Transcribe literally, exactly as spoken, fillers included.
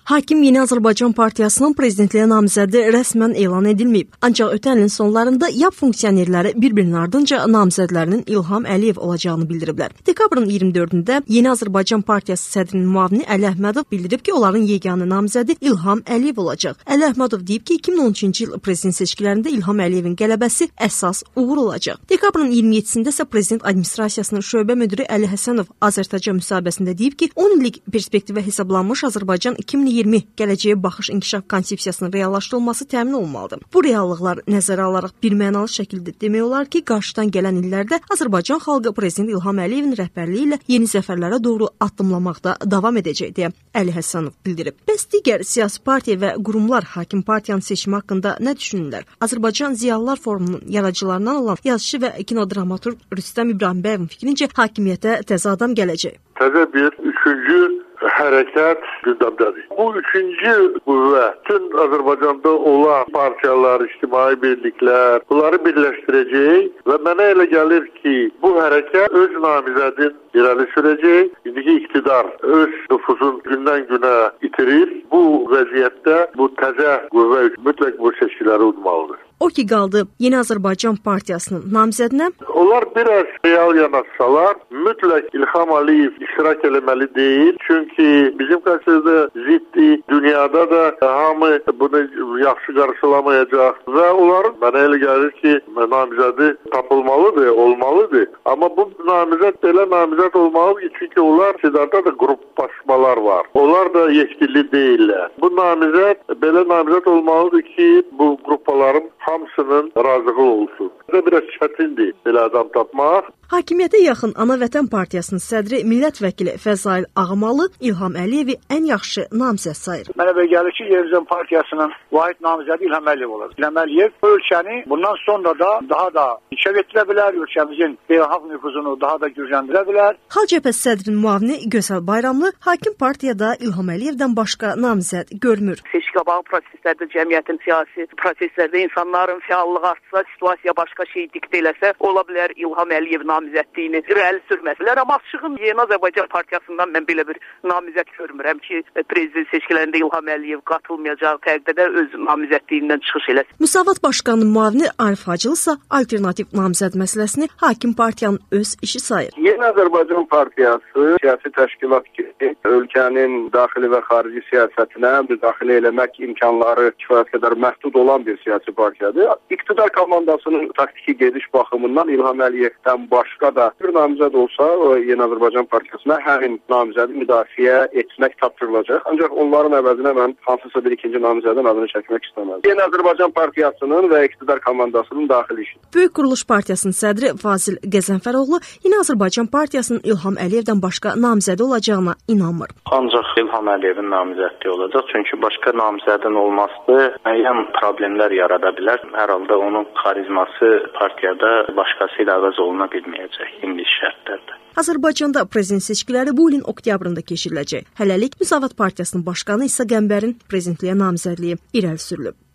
Hakim Yeni Azərbaycan Partiyasının prezidentliyə namizədi rəsmən elan edilməyib. Ancaq ötən ilin sonlarında Y A P funksionerləri bir-birinin ardınca namizədlərinin İlham Əliyev olacağını bildiriblər. Dekabrın iyirmi dördündə Yeni Azərbaycan Partiyası sədrinin müavini Əli Əhmədov bildirib ki, onların yeganə namizədi İlham Əliyev olacaq. Əli Əhmədov deyib ki, iki min on üçüncü il prezident seçkilərində İlham Əliyevin qələbəsi əsas uğur olacaq. Dekabrın iyirmi yeddisində isə prezident administrasiyasının şöbə müdiri Əli Həsənov Azərtaca müsahibəsində deyib ki, on illik perspektivə hesablanmış Azərbaycan iki min iyirmi gələcəyə baxış inkişaf konsepsiyasının reallaşdırılması təmin olunmalıdır. Bu reallıqlar nəzərə alaraq birmənalı şəkildə demək olar ki, qarşıdan gələn illərdə Azərbaycan xalqı prezident İlham Əliyevin rəhbərliyi ilə yeni zəfərlərə doğru addımlamaqda davam edəcək deyə Əli Həsənov bildirib. Bəs digər siyasi partiya və qurumlar hakim partiyanın seçimi haqqında nə düşünürlər? Azərbaycan Ziyalılar Forumunun yaradıcılarından olan yazıçı və kinodramaturq Rüstəm İbrahimbəyevin fikrincə hakimiyyətə təzə adam gələcək. Təzə bir üçüncü hərəkət gündəmdədir. Bu üçüncü qüvvə bütün Azərbaycanda olan partiyalar, ictimai birliklər, bunları birləşdirəcək və mənə elə gəlir ki, bu hərəkət öz namizədin irəli sürəcək. İndiki iqtidar öz nüfuzun gündən günə itirir. Bu vəziyyətdə bu təzə qüvvə mütləq bu seçkiləri udmalıdır. O ki qaldı Yeni Azərbaycan Partiyasının namizədinə. Onlar biraz real yanaşsalar, mütləq İlham Əliyev iştirak eləməli deyil. Çünki bizim qarşıda ziddi dünyada da hamı bunu yaxşı qarşılamayacaq və onların mənə elə gəlir ki, namizədi tapılmalıdır, olmalıdır. Amma bu namizəd belə namizəd olmalıdır ki, çünki onlar iqtidarda da qruplaşmalar var. Onlar da yetkili deyirlər. Bu namizəd belə namizəd olmalıdır ki, bu qrupaların hamısının razılığı olsun. Biraz çətindir belə adam tapmaq. Hakimiyyətə yaxın Ana Vətən Partiyasının sədri millət vəkili Fəzail Ağamalı İlham Əliyevi ən yaxşı namizəd sayır. Mənə belə gəlir ki, Yeni Azərbaycan Partiyasının vahid namizədi İlham Əliyev olacaq. İlham Əliyev ölkəni bundan sonra da daha da inkişaf etdirə bilər, ölkəmizin beynəlxalq nüfuzunu daha da gücləndirə bilər. Xalq Cəbhəsi sədrinin müavini Gözəl Bayramlı hakim partiyada İlham Əliyevdən başqa namizəd görmür. Seçki-qabağı proseslərdə cəmiyyətin siyasi proseslərdə insanların fəallığı artsa, situasiya başqa şey diktə eləsə, ola bilər İlham Əliyev namizədliyini irəli sürməsələr. Amma açığın Yeni Azərbaycan Partiyasından mən belə bir namizəd görmürəm ki, prezident seçkilərində İlham Əliyev qatılmayacaq təqdirdə öz namizədliyindən çıxış eləsin. Müsavat Başqanının müavini Arif Hacılı isə alternativ namizəd məsələsini hakim partiyanın öz işi sayır. Yeni Azərbaycan Partiyası siyasi təşkilat ki, ölkənin daxili və xarici siyasətinə müdaxilə eləmək imkanları kifayət qədər məhdud olan bir siyasi partiyadır. İqtidar komandasının taktiki gediş baxımından İlham Əliyevdən başqa da bir namizəd olsa, o Yeni Azərbaycan Partiyasına həmin namizədi müdafiə etmək tapşırılacaq. Ancaq onların əvəzinə mən hansısa bir ikinci namizədin adını çəkmək istəməzdim. Yeni Azərbaycan Partiyasının və iqtidar komandasının daxili işi. Böyük Quruluş Partiyasının sədri Fazil Qəzənfəroğlu Yeni Azərbaycan Partiyasının İlham Əliyevdən başqa namizədi olacağına inanmır. Ancaq İlham Əliyevin namizədliyi olacaq. Çünki başqa namizədin olması müəyyən problemlər yarada bilər. Hər halda onun xarizması partiyada başqası ilə əvəz oluna bilməyəcək indi şərtlərdə. Azərbaycanda prezident seçkiləri bu ilin oktyabrında keçiriləcək. Hələlik Müsavat Partiyasının başqanı İsa Qəmbərin prezidentliyə namizədliyi irəli sürülüb.